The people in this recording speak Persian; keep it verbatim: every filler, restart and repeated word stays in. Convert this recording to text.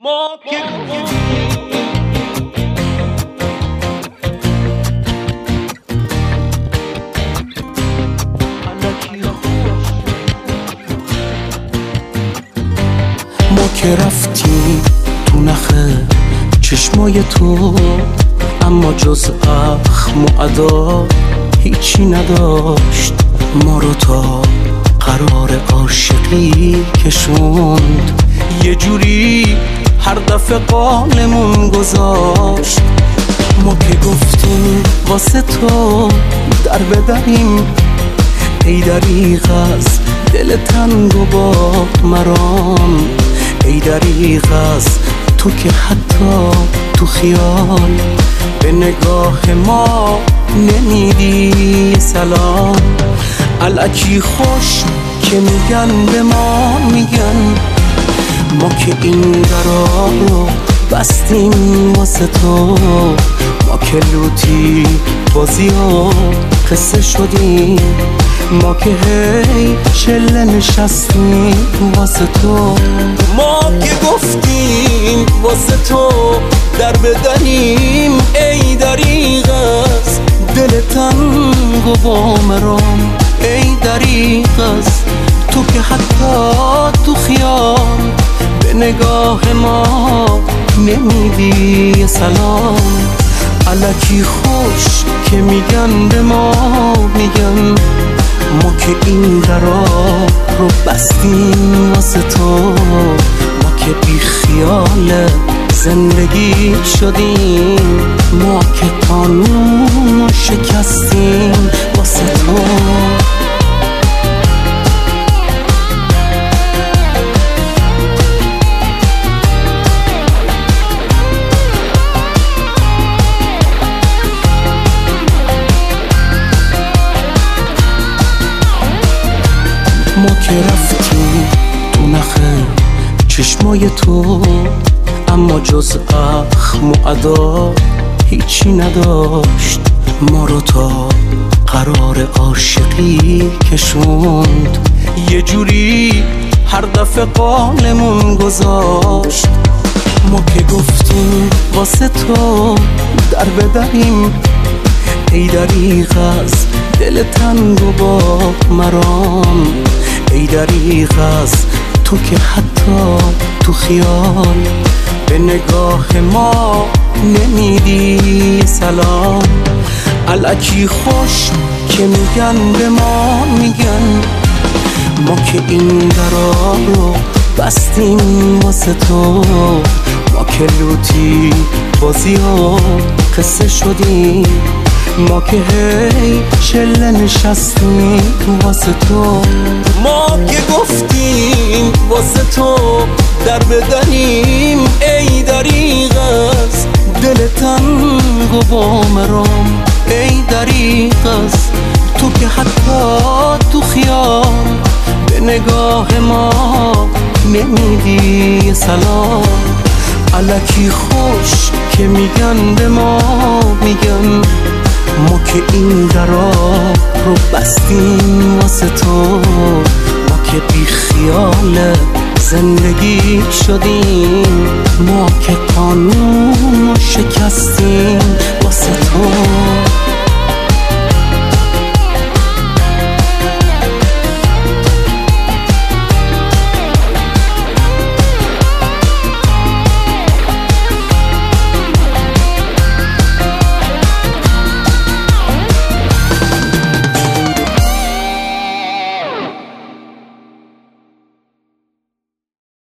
ما که ما که رفتیم تو نخه چشمای تو، اما جز اخم و ادا هیچی نداشت. ما رو تا قرار عاشقی کشوند، یه جوری هر دفعه قالمون گذاشت. ما که گفتیم واسه تو در بدریم، ای دریغ از دل تنگ و با مرام، ای دریغ از تو که حتی تو خیال به نگاه ما نمیدی سلام. الکی خوش که میگن به ما میگن، ما که این درا رو بستیم واسه تو. ما که لوتی بازی و قصه شدیم، ما که هی شله نشستیم واسه تو. ما که گفتیم واسه تو در بدنیم، ای دریغ از دل تنگ و با مرام، ای دریغ از تو که حتی تو خیال به نگاه ما نمیدی سلام. الکی خوش که میگن به ما میگن، ما که این درا رو بستیم واسه تو. ما که بی خیال زندگی شدیم، ما که قانون شکستیم واسه تو. ما که رفتیم تو نخه چشمای تو، اما جز اخم و ادا هیچی نداشت. ما رو تا قرار عاشقی کشوند، یه جوری هر دفعه قالمون گذاشت. ما که گفتیم واسه تو در بدریم، ای دریغ از دل تنگ و با مرام، ای دریغ از تو که حتی تو خیال به نگاه ما نمیدی سلام. الکی خوش که میگن به ما میگن، ما که این درا رو بستیم واسه تو. ما که لوتی بازی و قصه شدیم، ما که هی شله نشستیم واسه تو. ما که گفتیم واسه تو در بدنیم، ای دریغ از دل تنگ و با مرام، ای دریغ از تو که حتی تو خیال به نگاه ما نمیدی سلام. الکی خوش که میگن به ما میگن، ما که این درا رو بستیم واسه تو. ما که بی خیال زندگی شدیم، ما که قانون شکستیم واسه تو.